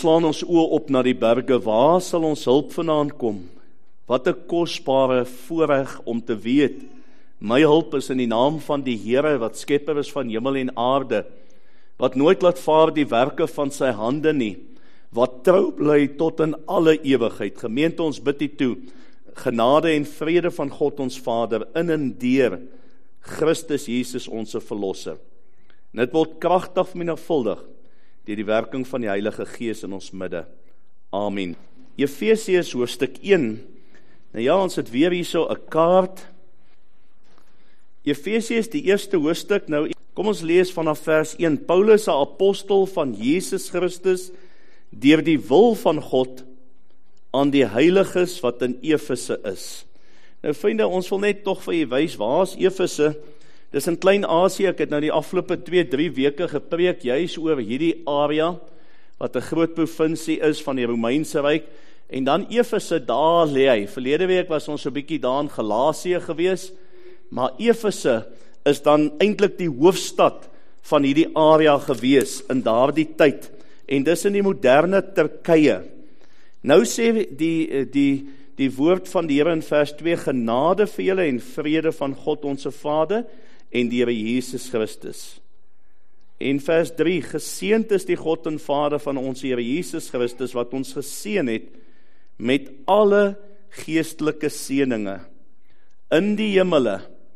Slaan ons oë op na die berge, waar sal ons hulp vandaan kom? Wat 'n kosbare voorreg om te weet, my hulp is in die naam van die Here, wat skepper is van hemel en aarde, wat nooit laat vaar die werke van sy hande nie, wat trou bly tot in alle ewigheid. Gemeente, ons bid U toe, genade en vrede van God ons Vader, in en deur Christus Jesus onze Verlosser. En dit word kragtig vermenigvuldig deur die werking van die Heilige Gees in ons midde. Amen. Efesiërs hoofstuk 1. Nou ja, ons het weer hierso 'n kaart. Efesiërs die eerste hoofstuk. Nou kom ons lees vanaf vers 1. Paulus, 'n apostel van Jesus Christus, deur die wil van God aan die heiliges wat in Efese is. Nou vriende, ons wil net tog vir u wys, waar is Efese? Dis in Klein-Asië. Ek het nou die afgelope 2-3 weke gepreek juis oor hierdie area, wat 'n groot provinsie is van die Romeinse Ryk, en dan Efese, daar lê hy. Verlede week was ons 'n bietjie daar in Galasië gewees, maar Efese is dan eintlik die hoofstad van hierdie area gewees in daardie tyd, en dis in die moderne Turkye. Nou sê die woord van die Here in vers 2, genade vir julle en vrede van God onze Vader en die Here Jesus Christus. En vers 3, geseënd is die God en Vader van ons Here Jesus Christus, wat ons geseën het met alle geestelike seëninge in die hemele,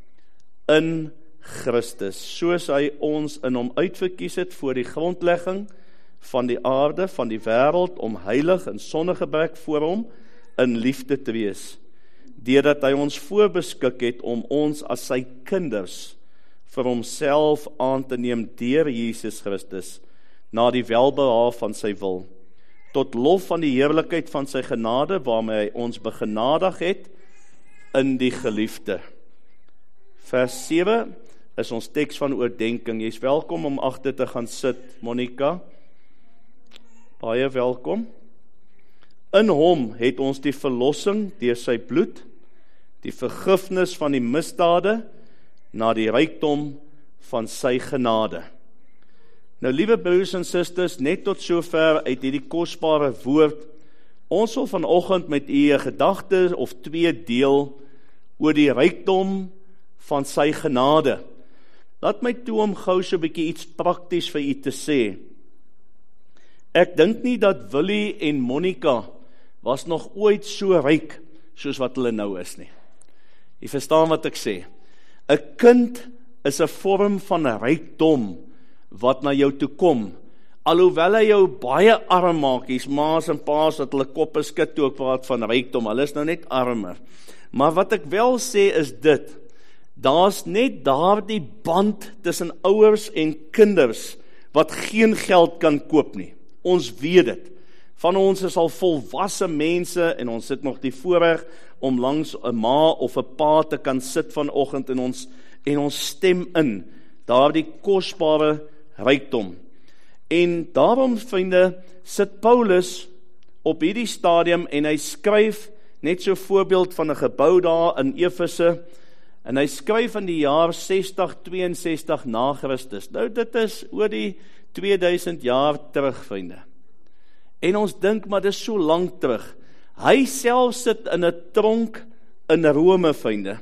in Christus, soos hy ons in hom uitverkies het voor die grondlegging van die aarde, van die wêreld, om heilig en sonder gebrek voor hom in liefde te wees, deurdat hy ons voorbeskik het om ons as sy kinders vir homself aan te neem deur Jesus Christus, na die welbehae van sy wil, tot lof van die heerlikheid van sy genade, waarmee hy ons begenadig het in die geliefde. Vers 7 is ons teks van oordenking. Jy is welkom om agter te gaan sit, Monica. Baie welkom. In hom het ons die verlossing deur sy bloed, die vergifnis van die misdade, na die rykdom van sy genade. Nou, liewe broers en susters, net tot sover uit hierdie kosbare woord. Ons wil vanoggend met u 'n gedagte of 2 deel oor die rykdom van sy genade. Laat my toe om gou so 'n bietjie iets prakties vir u te sê. Ek dink nie dat Willie en Monica was nog ooit so ryk soos wat hulle nou is nie. Jy verstaan wat ek sê. 'n Kind is 'n vorm van rykdom wat na jou toe kom. Alhoewel hy jou baie arm maak, hier's ma's en pa's wat hulle koppe skud toe ek praat van rykdom. Hulle is nou net armer. Maar wat ek wel sê is dit, daar's net daardie band tussen ouers en kinders wat geen geld kan koop nie. Ons weet dit. Van ons is al volwasse mense en ons sit nog die voorreg om langs 'n ma of 'n pa te kan sit vanoggend en ons stem in daardie kosbare rykdom. En daarom, vriende, sit Paulus op hierdie stadium en hy skryf net so 'n voorbeeld van 'n gebou daar in Efese, en hy skryf in die jaar 60-62 na Christus. Nou, dit is oor die 2000 jaar terug, vriende. En ons dink, maar dit is so lank terug. Hy self sit in 'n tronk in Rome, vriende.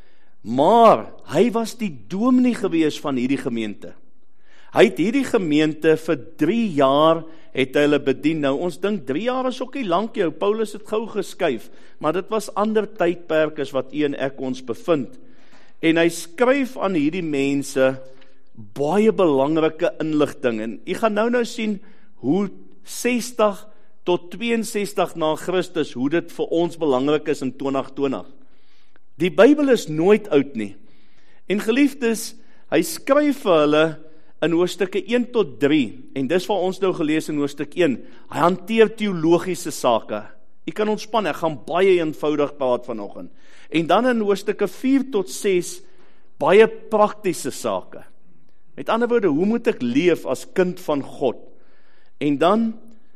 Maar hy was die dominee gewees van hierdie gemeente. Hy het hierdie gemeente vir 3 jaar het hy hulle bedien. Nou, ons dink 3 jaar is ook nie lank jou. Paulus het gou geskuif, maar dit was ander tydperk as wat u en ek ons bevind. En hy skryf aan hierdie mense baie belangrike inligting. En u gaan nou sien hoe 60 tot 62 na Christus, hoe dit vir ons belangrik is in 2020. Die Bybel is nooit oud nie. En geliefdes, hy skryf vir hulle in hoofstukke 1 tot 3, en dis wat ons nou gelees in hoofstuk 1, hy hanteer teologiese sake. Jy kan ontspan, ek gaan baie eenvoudig praat vanoggend. En dan in hoofstukke 4 tot 6, baie praktiese sake. Met ander woorde, hoe moet ek leef as kind van God? En dan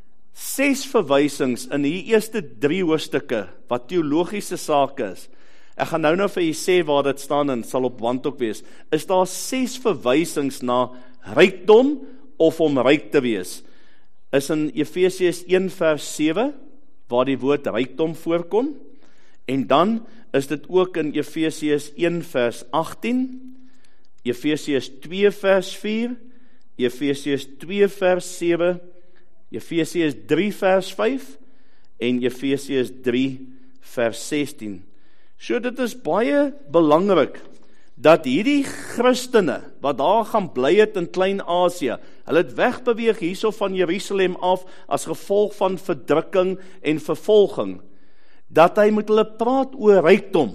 6 verwysings in die eerste 3 hoofstukke, wat teologiese sake is. Ek gaan nou vir julle sê waar dit staan en sal op wand ook wees. Is daar 6 verwysings na rykdom of om ryk te wees. is in Efesiërs 1 vers 7, waar die woord rykdom voorkom, en dan is dit ook in Efesiërs 1 vers 18, Efesiërs 2 vers 4, Efesiërs 2 vers 7, Efesiërs 3 vers 5, en Efesiërs 3 vers 16. So dit is baie belangrik, dat hierdie Christene, wat daar gaan bly het in Klein-Asië, hulle het wegbeweeg hierso van Jerusalem af, as gevolg van verdrukking en vervolging, dat hy met hulle praat oor rykdom.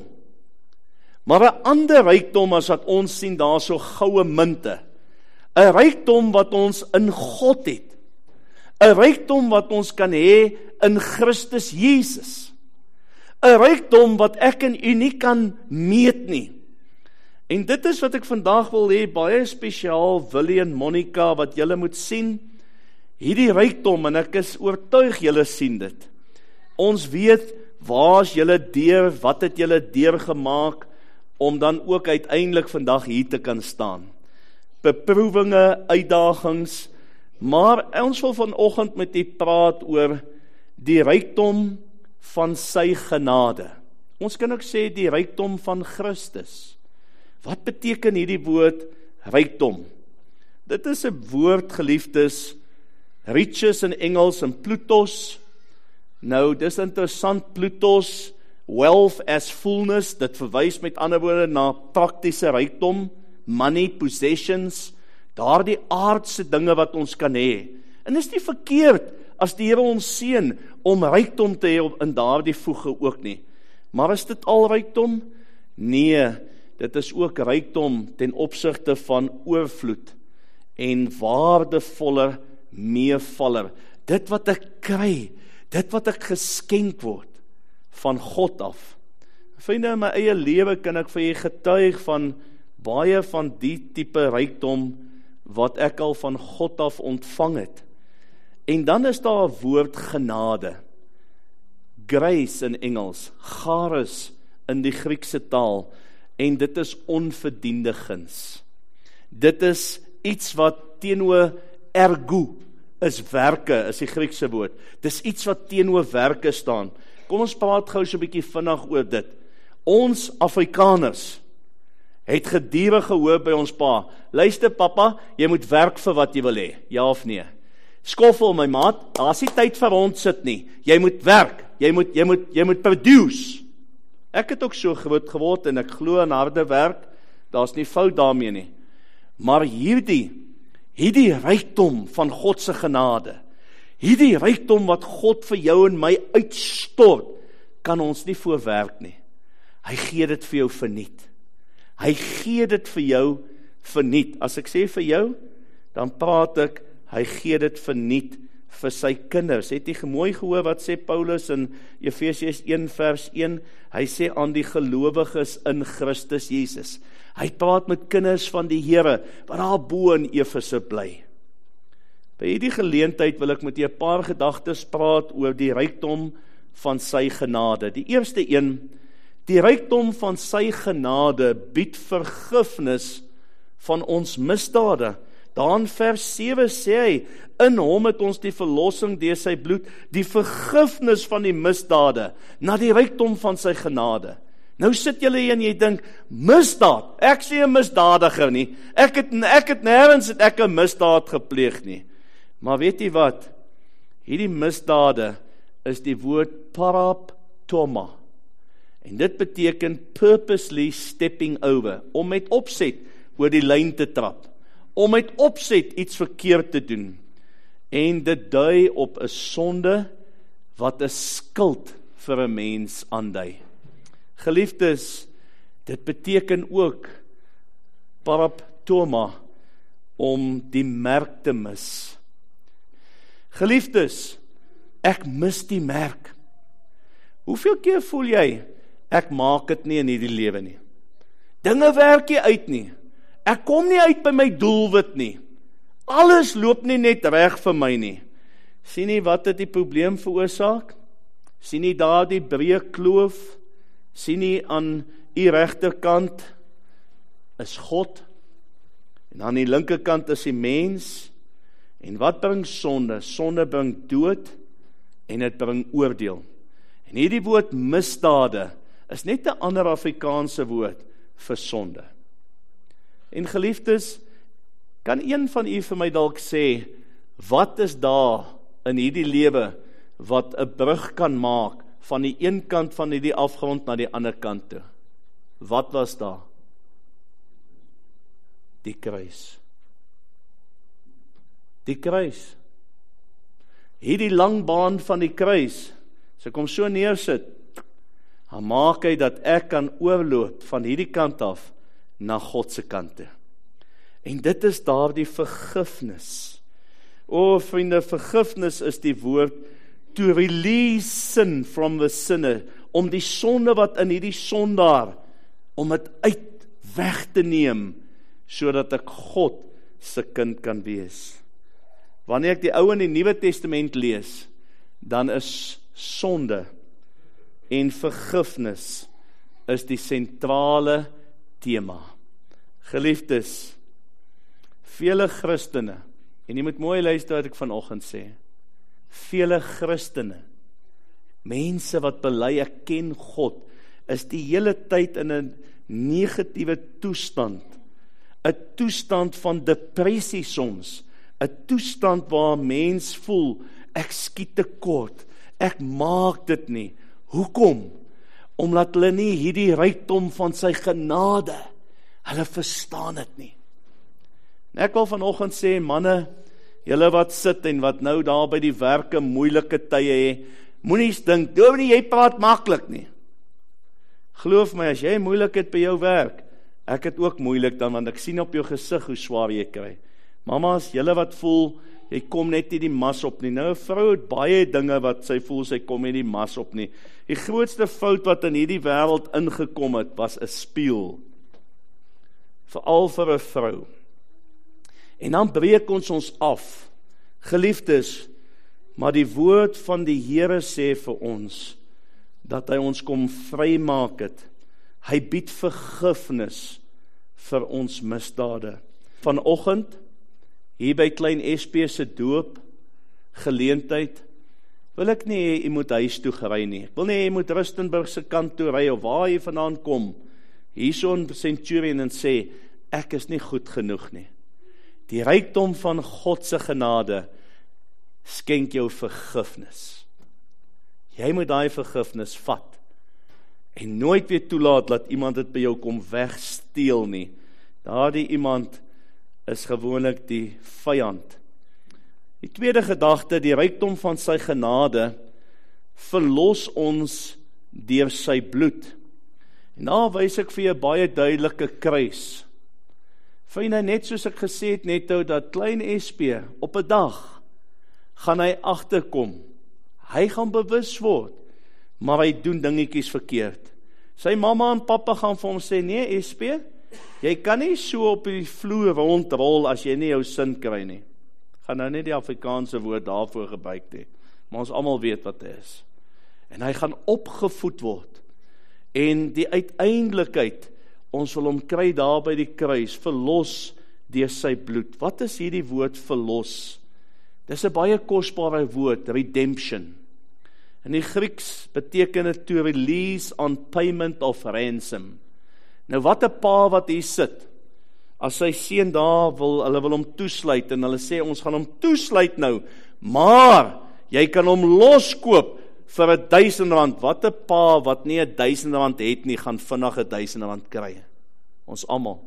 Maar 'n ander rykdom as wat ons sien daar so goue munte, 'n rykdom wat ons in God het, 'n rykdom wat ons kan hê in Christus Jesus, 'n rykdom wat ek en u nie kan meet nie. En dit is wat ek vandag wil hê, baie spesiaal, Willie en Monica, wat julle moet sien, hierdie rykdom, en ek is oortuig julle sien dit. Ons weet, waar is julle deur, wat het julle deurgemaak, om dan ook uiteindelik vandag hier te kan staan. Beproewinge, uitdagings, maar ons wil vanoggend met u praat oor die rykdom van sy genade. Ons kan ook sê die rykdom van Christus. Wat beteken hierdie woord rykdom? Dit is 'n woord, geliefdes, riches in Engels en plutos. Nou, dis interessant, plutos, wealth as fullness, dit verwys met ander woorde na praktiese rykdom, money, possessions, daardie aardse dinge wat ons kan hê. En is nie verkeerd as die Here ons seën om rykdom te hê in daardie voege ook nie. Maar is dit al rykdom? Nee, dit is ook rykdom ten opsigte van oorvloed en waardevoller meevaller. Dit wat ek kry, dit wat ek geskenk word van God af. Vriende, in my eie lewe kan ek vir julle getuig van baie van die tipe rykdom wat ek al van God af ontvang het. En dan is daar 'n woord genade. Grace in Engels, charis in die Griekse taal, en dit is onverdiende guns. Dit is iets wat teenoor ergo is werke, is die Griekse woord. Dis iets wat teenoor werke staan. Kom ons praat gou so 'n bietjie vinnig oor dit. Ons Afrikaners het gedurig gehoor by ons pa, luister pappa, jy moet werk vir wat jy wil hê, ja of nee? Skoffel my maat, daar's nie tyd vir rondsit nie, jy moet werk, jy moet produce. Ek het ook so groot geword en ek glo in harde werk, daar's nie fout daarmee nie. Maar hierdie rykdom van God se genade, hierdie rykdom wat God vir jou en my uitstort, kan ons nie voorwerk nie. Hy gee dit vir jou verniet. Hy gee dit vir jou verniet. As ek sê vir jou, dan praat ek, hy gee dit verniet vir sy kinders. Het jy mooi gehoor wat sê Paulus in Efesiërs 1 vers 1? Hy sê aan die gelowiges in Christus Jesus. Hy praat met kinders van die Here, wat daar bo in Efese bly. By hierdie geleentheid wil ek met julle 'n paar gedagtes praat oor die rykdom van sy genade. Die eerste een, die rykdom van sy genade bied vergifnis van ons misdade. Daar in vers 7 sê hy, in hom het ons die verlossing deur sy bloed, die vergifnis van die misdade, na die rykdom van sy genade. Nou sit julle hier en jy dink, misdaad, ek sê 'n misdadiger nie, ek het nêrens 'n misdaad gepleeg nie. Maar weet jy wat, hierdie misdade is die woord paraptoma, en dit beteken purposely stepping over, om met opset oor die lyn te trap, om met opset iets verkeerd te doen, en dit dui op 'n sonde, wat 'n skuld vir 'n mens aandui. Geliefdes, dit beteken ook, paraptoma, om die merk te mis. Geliefdes, ek mis die merk. Hoeveel keer voel jy, ek maak dit nie in hierdie lewe nie. Dinge werk nie uit nie. Ek kom nie uit by my doelwit nie. Alles loop nie net reg vir my nie. Sien nie wat dit die probleem veroorsaak? Sien nie daar die breë kloof? Sien nie aan die regterkant is God, en aan die linkerkant is die mens, En wat bring sonde? Sonde bring dood en dit bring oordeel. En hierdie woord misdade is net 'n ander Afrikaanse woord vir sonde. En geliefdes, kan een van u vir my dalk sê, wat is daar in hierdie lewe wat 'n brug kan maak van die een kant van hierdie afgrond na die ander kant toe? Wat was daar? Die kruis. Die kruis. Hierdie lang baan van die kruis, as ek hom so neersit, dan maak hy dat ek kan oorloop van hierdie kant af na God se kant toe. En dit is daardie vergifnis. O vriende, vergifnis is die woord to release sin from the sinner, om die sonde wat in hierdie sondaar, om dit uit weg te neem, sodat ek God se kind kan wees. Wanneer ek die Ou en die Nuwe Testament lees, dan is sonde en vergifnis is die sentrale tema. Geliefdes, vele Christene, en jy moet mooi luister wat ek vanoggend sê, vele Christene, mense wat bely ek ken God, is die hele tyd in 'n negatiewe toestand, 'n toestand van depressie soms, 'n toestand waar mens voel, ek skiet tekort, ek maak dit nie. Hoekom? Omdat hulle nie hierdie rykdom van sy genade, hulle verstaan dit nie. En ek wil vanoggend sê, manne, julle wat sit en wat nou daar by die werke moeilike tye hê, moenie dink, dominee, jy praat maklik nie. Geloof my, as jy moeilik het by jou werk, ek het ook moeilik dan, want ek sien op jou gesig hoe swaar jy kry. Mamas, julle wat voel, jy kom net nie die mas op nie. Nou, 'n vrou het baie dinge wat sy voel, sy kom nie die mas op nie. Die grootste fout wat in hierdie wêreld ingekom het, was 'n spieël. Veral vir 'n vrou. En dan breek ons af. Geliefdes, maar die woord van die Here sê vir ons, dat hy ons kom vrymaak het. Hy bied vergifnis vir ons misdade. Vanoggend, hier by Klein SP se doop, geleentheid, wil ek nie hê jy moet huis toe gery nie. Ek wil nie hê jy moet Rustenburg se kant toe ry, of waar jy vandaan kom, hierso in Centurion en sê, ek is nie goed genoeg nie. Die rykdom van God se genade skenk jou vergifnis. Jy moet daai vergifnis vat en nooit weer toelaat dat iemand dit by jou kom wegsteel nie. Daardie iemand is gewoonlik die vyand. Die tweede gedagte, die rykdom van sy genade verlos ons deur sy bloed. En nou wys ek vir jou 'n baie duidelike kruis. Vriende, net soos ek gesê het net nou, dat Klein SP op 'n dag gaan hy agterkom. Hy gaan bewus word, maar hy doen dingetjies verkeerd. Sy mamma en pappa gaan vir hom sê, nee SP, jy kan nie so op die vloer rondrol as jy nie jou sin kry nie. Gaan nou nie die Afrikaanse woord daarvoor gebruik nie, maar ons almal weet wat dit is. En hy gaan opgevoed word. En die uiteindelikheid, ons wil hom kry daar by die kruis, verlos deur sy bloed. Wat is hierdie woord verlos? Dis 'n baie kosbare woord, redemption. In die Grieks beteken dit to release on payment of ransom. Nou wat 'n pa wat hier sit, as sy seun daar hulle wil hom toesluit, en hulle sê, ons gaan hom toesluit nou, maar jy kan hom loskoop vir R1000, wat 'n pa wat nie R1000 het nie, gaan vinnig R1000 kry. Ons almal.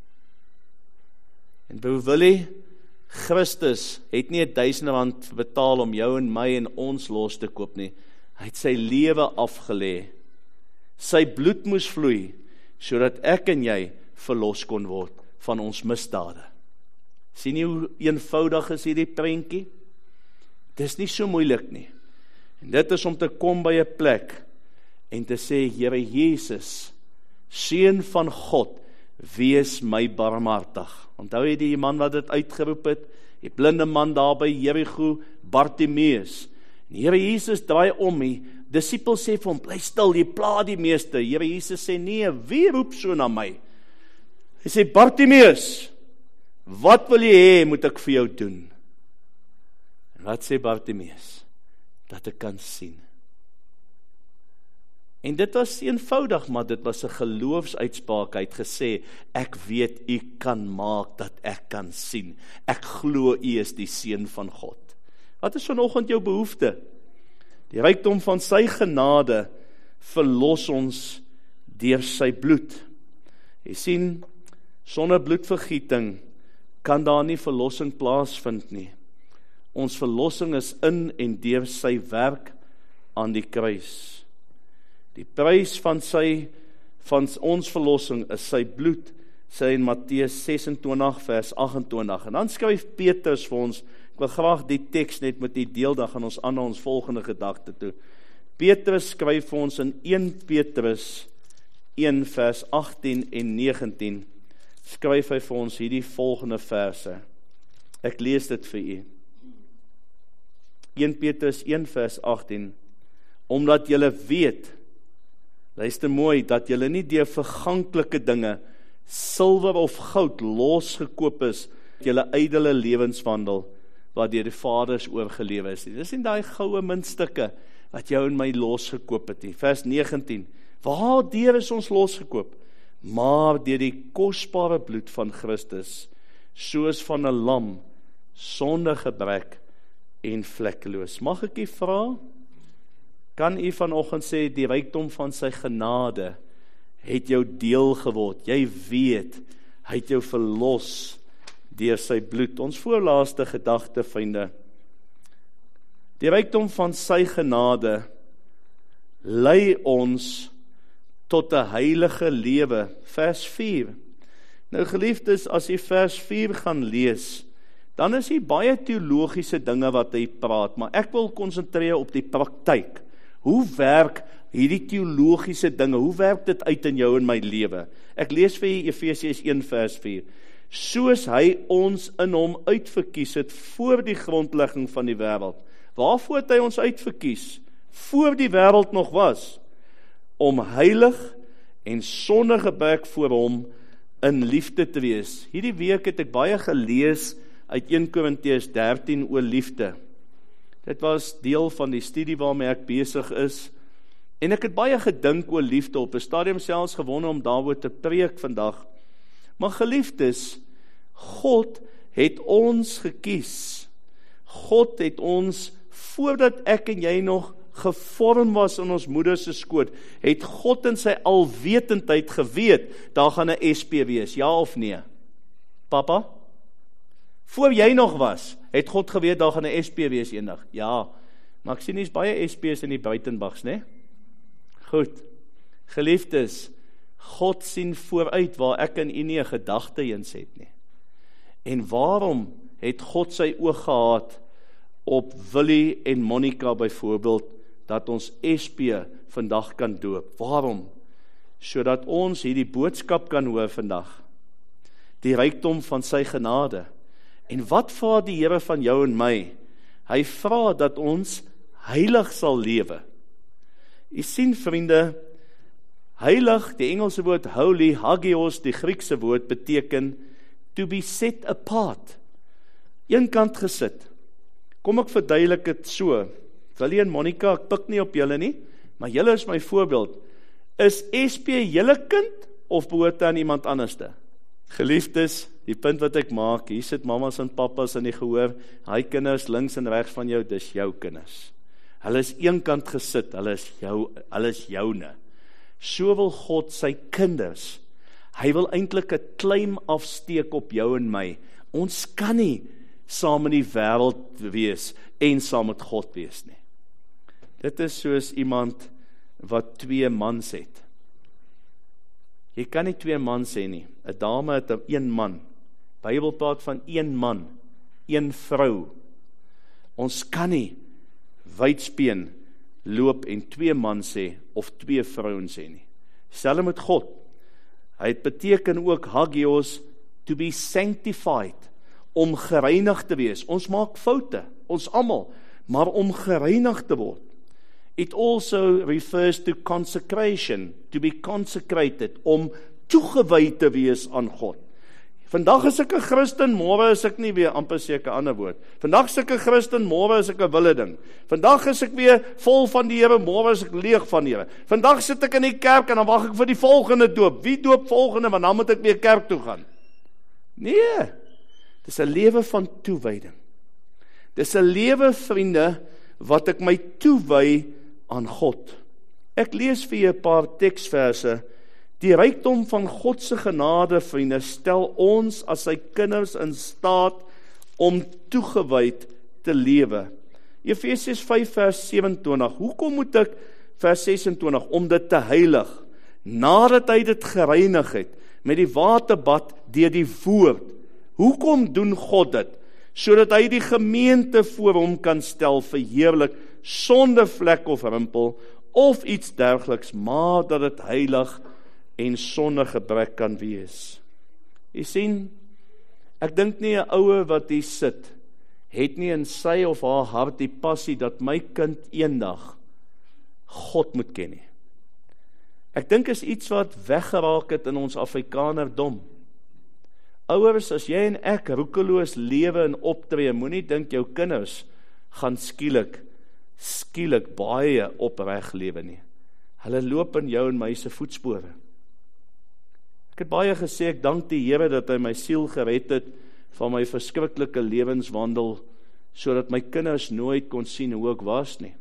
En broer Willie, Christus het nie R1000 betaal om jou en my en ons los te koop nie. Hy het sy lewe afgelê. Sy bloed moes vloei, sodat ek en jy verlos kon word van ons misdade. Sien jy hoe eenvoudig is hierdie prentjie? Dit is nie so moeilik nie. En dit is om te kom by 'n plek en te sê, Here Jesus, Seun van God, wees my barmhartig. Onthou jy die man wat dit uitgeroep het? Die blinde man daar by Jerigo, Bartimeus. En Here Jesus draai om, die disipels sê vir hom, bly stil, jy pla die meeste. Here Jesus sê, nee, wie roep so na my? Hy sê, Bartimeus, wat wil jy hê moet ek vir jou doen? Wat sê Bartimeus? Dat ek kan sien. En dit was eenvoudig, maar dit was 'n geloofsuitspraak. Hy het gesê, ek weet u kan maak dat ek kan sien. Ek glo u is die seun van God. Wat is vanoggend jou behoefte? Die rykdom van sy genade verlos ons deur sy bloed. Jy sien, sonder bloedvergieting kan daar nie verlossing plaasvind nie. Ons verlossing is in en deur sy werk aan die kruis. Die prys van ons verlossing is sy bloed, sê in Matteus 26 vers 28. En dan skryf Petrus vir ons, ek wil graag die teks net met u deel, dan gaan ons aan na ons volgende gedagte toe. Petrus skryf vir ons in 1 Petrus 1 vers 18 en 19, skryf hy vir ons hierdie volgende verse. Ek lees dit vir u. 1 Petrus 1 vers 18, omdat julle weet, luister mooi, dat julle nie deur verganklike dinge, silwer of goud losgekoop is, julle ydelle lewenswandel, wat deur die Vaders oorgelewe is. Dis nie daai goue muntstukke, wat jou en my losgekoop het nie. Vers 19, waardeur is ons losgekoop? Maar deur die kosbare bloed van Christus, soos van 'n lam, sonder gebrek en vlekkeloos. Mag ek u vra, kan u vanoggend sê, die rykdom van sy genade het jou deel geword? Jy weet, hy het jou verlos deur sy bloed. Ons voorlaaste gedagte, vriende. Die rykdom van sy genade lei ons tot 'n heilige lewe. Vers 4. Nou geliefdes, as jy vers 4 gaan lees, dan is hier baie teologiese dinge wat hy praat, maar ek wil konsentreer op die praktyk. Hoe werk hierdie teologiese dinge? Hoe werk dit uit in jou en my lewe? Ek lees vir jy Efesiërs 1 vers 4. Soos hy ons in hom uitverkies het voor die grondlegging van die wêreld. Waarvoor het hy ons uitverkies? Voor die wêreld nog was. Om heilig en sonder gebrek voor hom in liefde te wees. Hierdie week het ek baie gelees uit 1 Korintiërs 13 oor liefde. Dit was deel van die studie waarmee ek besig is. En ek het baie gedink oor liefde, op 'n stadium selfs gewonder om daaroor te preek vandag. Maar geliefdes, God het ons gekies. God het ons, voordat ek en jy nog gevorm was in ons moeder se skoot, het God in sy alwetendheid geweet, daar gaan 'n SP wees, ja of nee? Papa? Voor jy nog was, het God geweet, daar gaan 'n SP wees eendag. Ja, maar ek sien nie baie SP's in die Buitenbags, né? Goed, geliefdes, God sien vooruit waar ek en u nie 'n gedagte eens het nie. En waarom het God sy oog gehad op Willie en Monica byvoorbeeld, dat ons SP vandag kan doop? Waarom? Sodat ons hierdie boodskap kan hoor vandag. Die rykdom van sy genade. En wat vra die Here van jou en my? Hy vra dat ons heilig sal lewe. U sien, vriende, heilig, die Engelse woord holy, hagios, die Griekse woord, beteken to be set apart. Een kant gesit. Kom ek verduidelik dit so. Willie en Monica, ek pik nie op julle nie, maar julle is my voorbeeld. Is SP julle kind, of behoort aan iemand anderste? Geliefdes, die punt wat ek maak, hier sit mamas en papas in die gehoor, hy kinders links en regs van jou, dis jou kinders. Hulle is eenkant gesit, hulle is joune. So wil God sy kinders, hy wil eintlik 'n claim afsteek op jou en my. Ons kan nie saam in die wêreld wees en saam met God wees nie. Dit is soos iemand wat 2 mans het. Jy kan nie 2 mans hê nie. 'n Dame het 1 man. Bybel praat van 1 man, 1 vrou. Ons kan nie wydspeen loop en 2 mans hê of 2 vrouens hê nie. Selfs met God. Hy het beteken ook hagios, to be sanctified, om gereinig te wees. Ons maak foute, ons almal, maar om gereinig te word. It also refers to consecration, to be consecrated, om toegewy te wees aan God. Vandag is ek 'n Christen, môre is ek nie weer, amper seker ander woord. Vandag is ek 'n Christen, môre is ek 'n wille ding. Vandag is ek weer vol van die Here, môre is ek leeg van die Here. Vandag sit ek in die kerk en dan wag ek vir die volgende doop. Wie doop volgende, want dan moet ek weer kerk toe gaan. Nee, dis 'n lewe van toewyding. Dis 'n lewe, vriende, wat ek my toewy aan God. Ek lees vir julle 'n paar teksverse. Die rykdom van God se genade, vriende, stel ons as sy kinders in staat om toegewyd te lewe. Efesiërs 5 vers 27. Hoekom moet ek, vers 26, om dit te heilig, nadat hy dit gereinig het, met die waterbad deur die woord? Hoekom doen God dit? Sodat hy die gemeente voor hom kan stel, verheerlik, sonder vlek of rimpel, of iets dergeliks, maar dat dit heilig en sonder gebrek kan wees. Jy sien, ek dink nie 'n ouer wat hier sit, het nie in sy of haar hart die passie dat my kind eendag God moet ken nie. Ek dink is iets wat weggeraak het in ons Afrikanerdom. Ouers, as jy en ek roekeloos lewe en optree, moenie dink jou kinders gaan skielik baie opreg lewe nie. Hulle loop in jou en my se voetspore. Ek het baie gesê, ek dank die Here dat hy my siel gered het van my verskriklike lewenswandel, sodat my kinders nooit kon sien hoe ek was nie.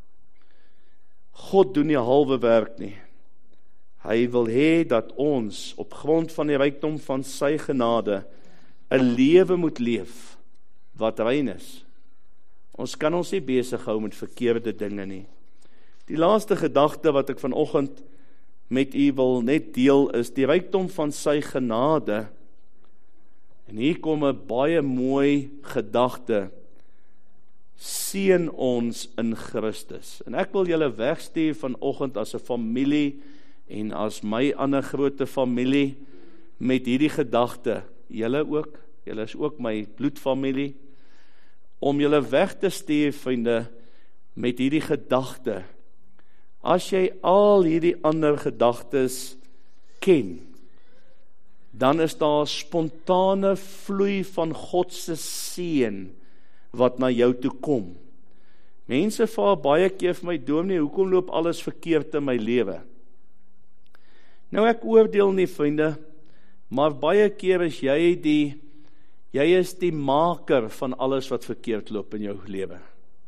God doen nie halwe werk nie. Hy wil hê dat ons op grond van die rykdom van sy genade 'n lewe moet leef wat rein is. Ons kan ons nie besig hou met verkeerde dinge nie. Die laaste gedagte wat ek vanoggend met u wil net deel is die rykdom van sy genade. En hier kom 'n baie mooi gedagte. Seën ons in Christus. En ek wil julle wegstuur vanoggend as 'n familie en as my ander groot familie met hierdie gedagte. Julle ook, julle is ook my bloedfamilie. Om julle weg te stuur, vriende, met hierdie gedagte. As jy al hierdie ander gedagtes ken, dan is daar 'n spontane vloei van God se seën wat na jou toe kom. Mense vra baie keer vir my, dominee, hoekom loop alles verkeerd in my lewe? Nou ek oordeel nie, vriende, maar baie keer is jy is die maker van alles wat verkeerd loop in jou lewe.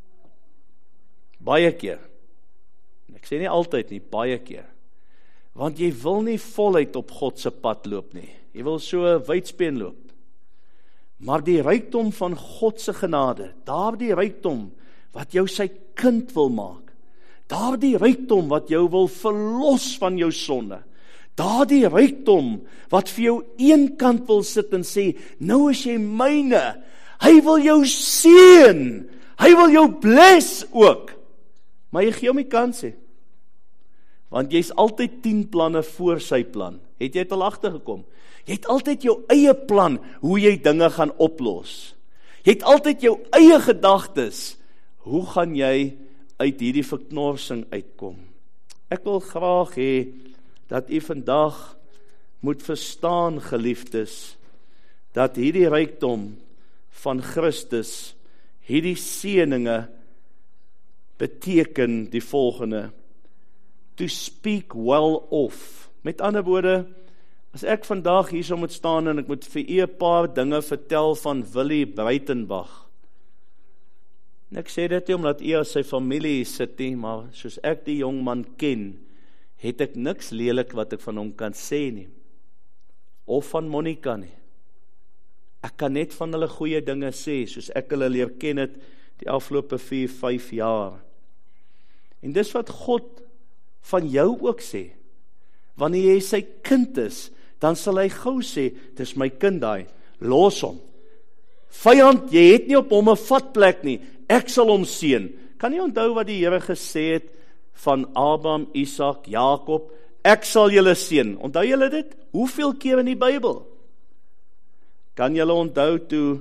Baie keer. Ek sê nie altyd nie, baie keer. Want jy wil nie voluit op God se pad loop nie. Jy wil so wydspeen loop. Maar die rykdom van God se genade, daardie rykdom wat jou sy kind wil maak, daardie rykdom wat jou wil verlos van jou sonde, daardie rykdom wat vir jou een kant wil sit en sê, nou is jy myne, hy wil jou seën, hy wil jou bless ook, maar jy gee hom nie kans nie, want jy is altyd 10 planne voor sy plan. Het jy het al agtergekom? Jy het altyd jou eie plan, hoe jy dinge gaan oplos. Jy het altyd jou eie gedagtes, hoe gaan jy uit hierdie verknorsing uitkom? Ek wil graag hê, dat u vandag moet verstaan, geliefdes, dat hierdie rykdom van Christus, hierdie seëninge, beteken die volgende, to speak well of. Met ander woorde, as ek vandag hier so moet staan en ek moet vir u 'n paar dinge vertel van Willie Breitenbach. En ek sê dit nie omdat u as sy familie sit nie, maar soos ek die jong man ken, het ek niks lelik wat ek van hom kan sê nie. Of van Monica nie. Ek kan net van hulle goeie dinge sê, soos ek hulle leer ken het die afgelope 4-5 jaar. En dis wat God van jou ook sê. Wanneer jy sy kind is, dan sal hy gou sê, dis my kind daai, los hom. Vyand, jy het nie op hom 'n vatplek nie, ek sal hom seën. Kan jy onthou wat die Here gesê het van Abraham, Isak, Jakob? Ek sal julle seën. Onthou julle dit? Hoeveel keer in die Bybel? Kan julle onthou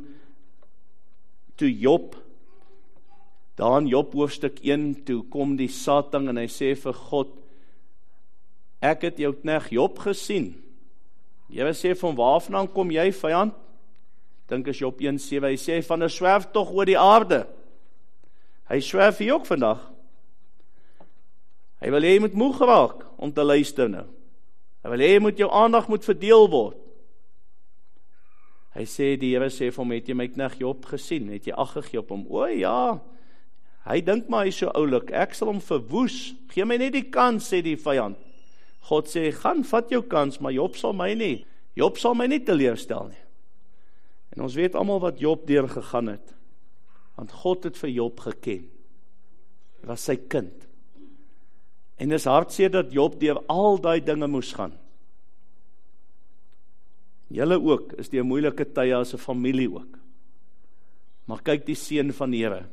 toe Job, daar in Job hoofstuk 1, toe kom die Satan en hy sê vir God, ek het jou knegt Job gesien. Here sê van waarvandaan kom jy, vyand? Dink as Job 1:7, hy sê van 'n swerftog oor die aarde. Hy swerf hier ook vandag. Hy wil hê jy moet moeg raak om te luister nou. Hy wil hê jy moet jou aandag moet verdeel word. Hy sê, die Here sê vir hom, het jy my knegt Job gesien? Het jy ag gegee op hom? O ja, hy dink maar hy is so oulik, ek sal hom verwoes. Gee my net die kans, sê die vyand. God sê, gaan, vat jou kans, maar Job sal my nie teleurstel nie. En ons weet almal wat Job deurgegaan het, want God het vir Job geken. Hy was sy kind. En dis hartseer dat Job deur al daai dinge moes gaan. Julle ook, is die moeilike tye as 'n familie ook. Maar kyk die seën van die Here.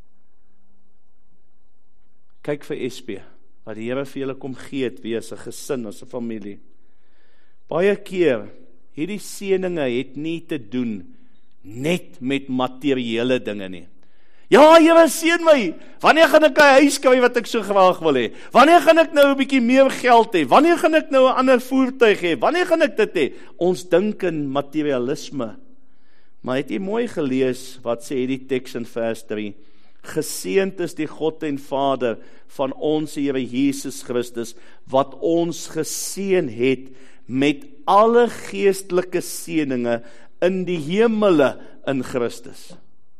Kyk vir SP, wat die Here vir julle kom gee het, wees 'n gesin, as 'n familie. Baie keer, hierdie seëninge het nie te doen net met materiële dinge nie. Ja, Here seën my, wanneer gaan ek 'n huis kry wat ek so graag wil hê? Wanneer gaan ek nou 'n bietjie meer geld hê? Wanneer gaan ek nou 'n ander voertuig hê? Wanneer gaan ek dit hê? Ons dink in materialisme. Maar het jy mooi gelees, wat sê die teks in vers 3? Geseënd is die God en Vader van ons Here Jesus Christus, wat ons geseën het met alle geestelike seëninge in die hemele in Christus.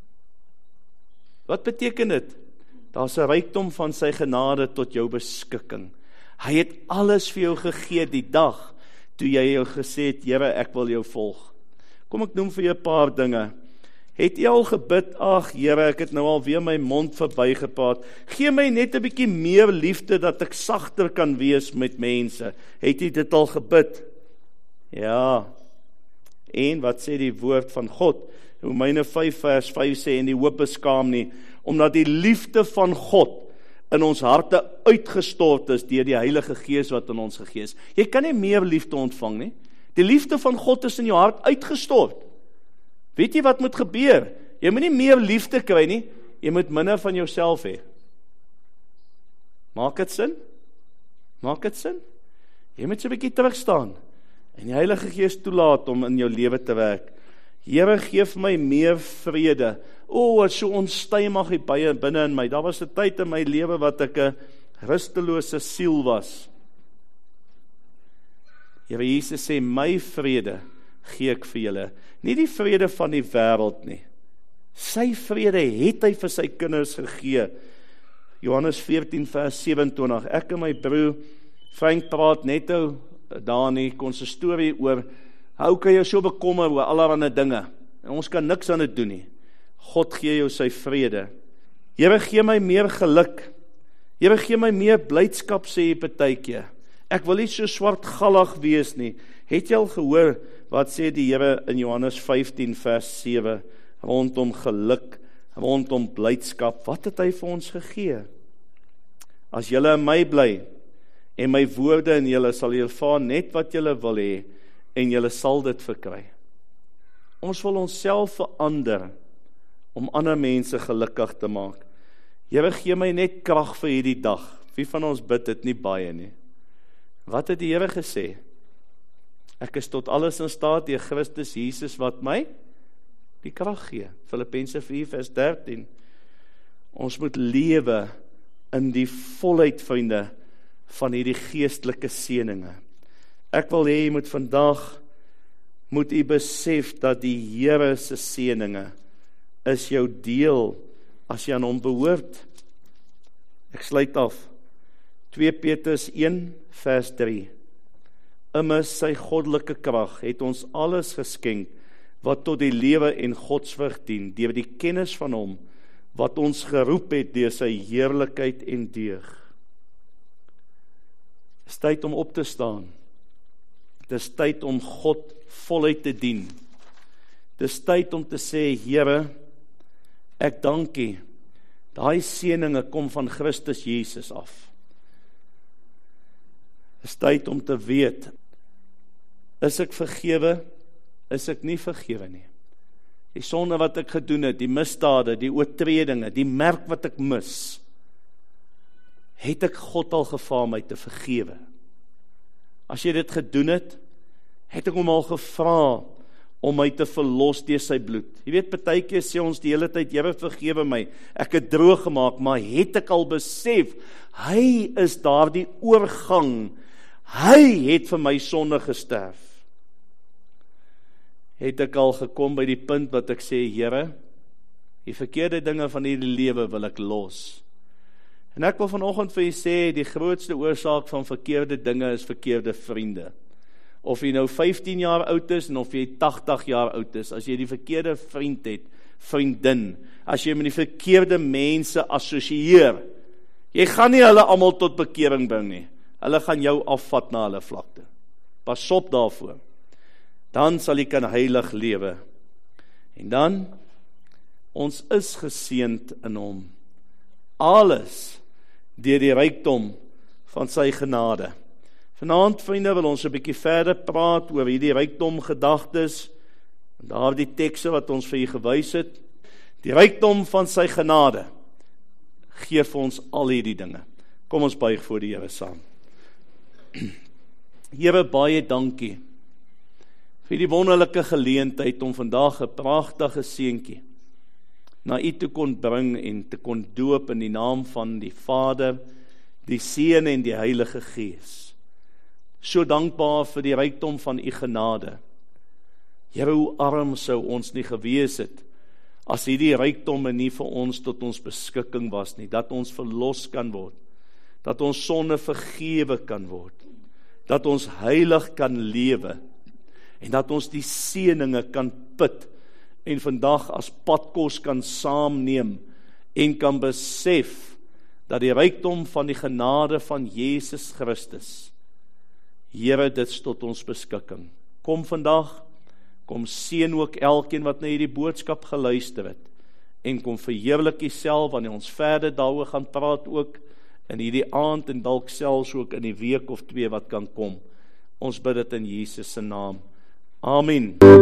Wat beteken dit? Daar's 'n rykdom van sy genade tot jou beskikking. Hy het alles vir jou gegee die dag, toe jy jou gesê het, Here, ek wil jou volg. Kom ek noem vir jou 'n paar dinge. Het jy al gebid, ag Here, ek het nou al weer my mond verbygepraat, gee my net 'n bietjie meer liefde, dat ek sagter kan wees met mense. Het jy dit al gebid? Ja. En wat sê die woord van God? Romeine 5 vers 5 sê, en die hoop beskaam nie, omdat die liefde van God in ons harte uitgestort is deur die Heilige Gees wat in ons gegee is. Jy kan nie meer liefde ontvang nie. Die liefde van God is in jou hart uitgestort. Weet jy wat moet gebeur? Jy moet nie meer liefde kry nie, jy moet minder van jouself hê. Maak dit sin? Maak dit sin? Jy moet so 'n bietjie terugstaan en die Heilige Gees toelaat om in jou lewe te werk. Here, geef my meer vrede. O, wat so onstuimig hier binne in my. Daar was 'n tyd in my lewe wat ek 'n rustelose siel was. Here Jesus sê, my vrede gee ek vir julle. Nie die vrede van die wêreld nie. Sy vrede het hy vir sy kinders gegee. Johannes 14 vers 27. Ek en my broer Frank praat net nou daar nie, kon sy storie oor, hoe kan jy so bekommer oor allerlei dinge, en ons kan niks aan dit doen nie. God gee jou sy vrede. Here, gee my meer geluk. Here, gee my meer blydskap, sê jy partykeer. Ek wil nie so swartgallig wees nie. Het jy al gehoor, wat sê die Here in Johannes 15 vers 7, rondom geluk, rondom blydskap, wat het hy vir ons gegee? As julle in my bly, en my woorde in julle, sal julle ervaar net wat julle wil hê, en julle sal dit verkry. Ons wil onsself verander, om ander mense gelukkig te maak. Here, gee my net krag vir hierdie dag. Wie van ons bid dit nie baie nie? Wat het die Here gesê? Ek is tot alles in staat deur Christus Jesus wat my die krag gee. Filippense 4 vers 13. Ons moet lewe in die volheid, vriende, van hierdie geestelike seëninge. Ek wil hê jy moet vandag moet u besef dat die Here se seëninge is jou deel as jy aan hom behoort. Ek sluit af. 2 Petrus 1 vers 3. Immers sy goddelike krag het ons alles geskenk wat tot die lewe en godsvrug dien, deur die kennis van hom wat ons geroep het deur sy heerlikheid en deug. Dit is tyd om op te staan. Dit is tyd om God voluit te dien. Dit is tyd om te sê, Here, ek dank U. Daai seëninge kom van Christus Jesus af. Dit is tyd om te weet, is ek vergewe, is ek nie vergewe nie. Die sonde wat ek gedoen het, die misdade, die oortredinge, die merk wat ek mis, het ek God al gevra my te vergewe. As jy dit gedoen het, het ek hom al gevra om my te verlos deur sy bloed. Jy weet, partykeer sê ons die hele tyd, Here vergewe my, ek het droog gemaak, maar het ek al besef, hy is daardie oorgang, hy het vir my sonde gesterf. Het ek al gekom by die punt wat ek sê, Here, die verkeerde dinge van hierdie lewe wil ek los. En ek wil vanoggend vir u sê, die grootste oorsaak van verkeerde dinge is verkeerde vriende. Of jy nou 15 jaar oud is, en of jy 80 jaar oud is, as jy die verkeerde vriend het, vriendin, as jy met die verkeerde mense assosieer, jy gaan nie hulle almal tot bekering bring nie, hulle gaan jou afvat na hulle vlakte. Pas op daarvoor. Dan sal jy kan heilig lewe. En dan, ons is geseënd in hom. Alles deur die rykdom van sy genade. Vanaand, vriende, wil ons 'n bietjie verder praat oor hierdie rykdom gedagtes, en daar die tekste wat ons vir u gewys het. Die rykdom van sy genade gee vir ons al hierdie dinge. Kom ons buig voor die Here saam. Here, baie dankie vir die wonderlike geleentheid om vandag 'n pragtige seentjie na u te kon bring en te kon doop in die naam van die Vader, die Seun en die Heilige Gees. So dankbaar vir die rykdom van u genade. Here, hoe arm sou ons nie gewees het, as hierdie rykdomme nie vir ons tot ons beskikking was nie, dat ons verlos kan word, dat ons sonde vergewe kan word, dat ons heilig kan lewe, en dat ons die seëninge kan put, en vandag as padkos kan saamneem, en kan besef, dat die rykdom van die genade van Jesus Christus, Here, dit is tot ons beskikking. Kom vandag, kom seën ook elkeen wat na hierdie boodskap geluister het, en kom verheerlik u self, wanneer ons verder daaroor gaan praat ook, in hierdie aand, en dalk selfs ook in die week of 2 wat kan kom. Ons bid dit in Jesus se naam. Amen.